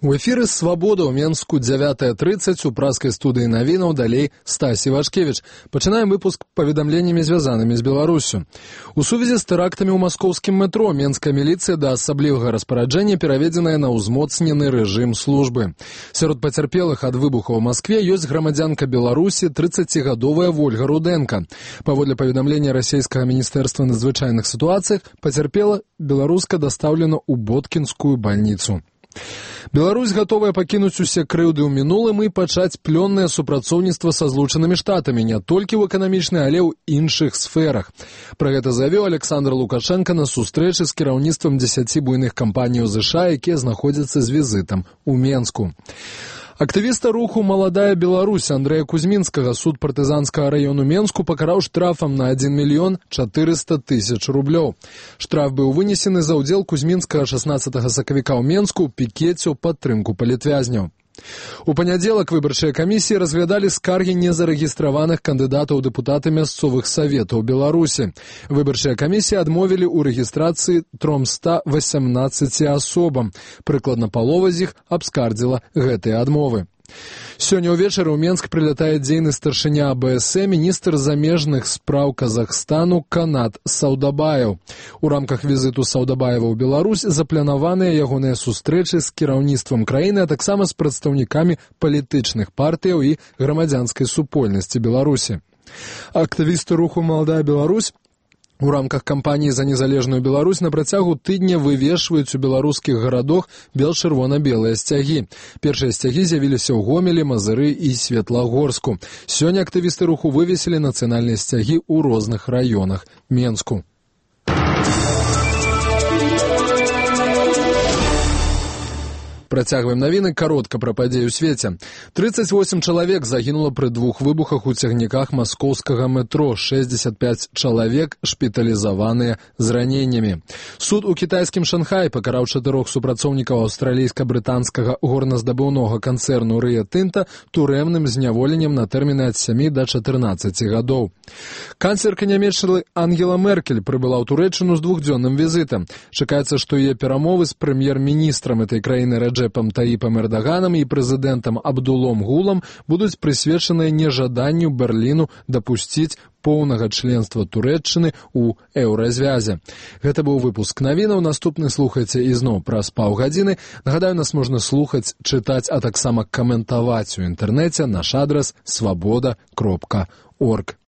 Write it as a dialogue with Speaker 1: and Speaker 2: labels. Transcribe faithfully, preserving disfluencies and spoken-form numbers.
Speaker 1: У эфіры «Свабода» ў Менску дзявятая трыццаць у праскай студыі навінаў, далей Стась Івашкевіч. Пачынаем выпуск паведамленнямі, звязанымі з Беларусю. У сувязі з тэрактамі ў маскоўскім метро менская міліцыя да асаблівага распараджэння пераведзеная на ўзмоцнены рэжым службы. Сярод пацярпелых ад выбухаў у Маскве ёсць грамадзянка Беларусі трыццацігадовая Вольга Руденко. Паводле паведамлення расійскага міністэрства надзвычайных сітуацыях, пацярпела беларуска дастаўлена ў Боткінскую бальніцу. Беларусь гатовая пакінуць усе крыўды ў мінулым і пачаць плённае супрацоўніцтва са Злучанымі Штатамі не толькі ў эканамічнай, але ў іншых сферах. Пра гэта заявіў Александр Лукашенко на сустрэчы з кіраўніцтвам дзесяці буйных кампаній ЗША, якія знаходзяцца з візітам у Менску. Актывіста руху «Маладая Беларусь» Андрэя Кузьмінскага суд партызанскага раёну Менску пакараў штрафам на адзін мільён чатырыста тысяч рублёў. Штраф быў вынесены за ўдзел Кузьмінскага шаснаццатага сакавіка ў Менску ў пікеце ў падтрымку палітвязняў. У панядзелак выбарчыя камісіі разглядалі скаргі незарэгістраваных кандыдатаў у дэпутаты мясцовых саветаў Беларусі. Выбарчыя камісіі адмовілі ў рэгістрацыі трёмста васямнаццаці асобам. Прыкладна палова з іх абскардзіла гэтыя адмовы. Сёння ўвечары ў Менск прылятае дзейны старшыня А Бэ Эс Э, міністр замежных спраў Казахстану Канат Саўдабаеў. У рамках візіту Саўдабаева ў Беларусь запланаваныя ягоныя сустрэчы з кіраўніцтвам краіны, а таксама з прадстаўнікамі палітычных партыяў і грамадзянскай супольнасці Беларусі. Актывісты руху «Маладая Беларусь» у рамках кампаніі за незалежную Беларусь на працягу тыдня вывешваюць у беларускіх гарадах бел-чырвона-белыя сцягі. Першыя сцягі з'явіліся ў Гомелі, Мазыры і Светлагорску. Сёння актывісты руху вывесілі нацыянальныя сцягі ў розных раёнах Менску. Працягваем навіны каротка пра падзеі ў свеце. трыццаць восем чалавек загінула пры двух выбухах у цягніках маскоўскага метро, шэсцьдзесят пяць чалавек шпіталізаваныя з раненнямі. Суд у кітайскім Шанхаі пакараў чатырох супрацоўнікаў аўстралійска-брытанскага горназдабыўнога канцэрну Рыа Тынта турэмным зняволеннем на тэрміны ад сямі да чатырнаццаці гадоў. Канцлерка нямецкай Ангела Меркель прыбыла ў Турэччыну з двухдзённым візітам. Чакаецца, што яе перамовы з прэм'ер-міністрам этой краіны Раджэпам Таіпам Эрдаганам і прэзідэнтам Абдулом Гулам будуць прысвечаныя нежаданню Берліну дапусціць поўнага членства Турэччыны ў еўразвязе. Гэта быў выпуск навінаў. Наступны слухайце ізноў праз паўгадзіны. Нагадаю, нас можна слухаць, чытаць, а таксама каментаваць у інтэрнэце. Наш адрас свабода кропка орг.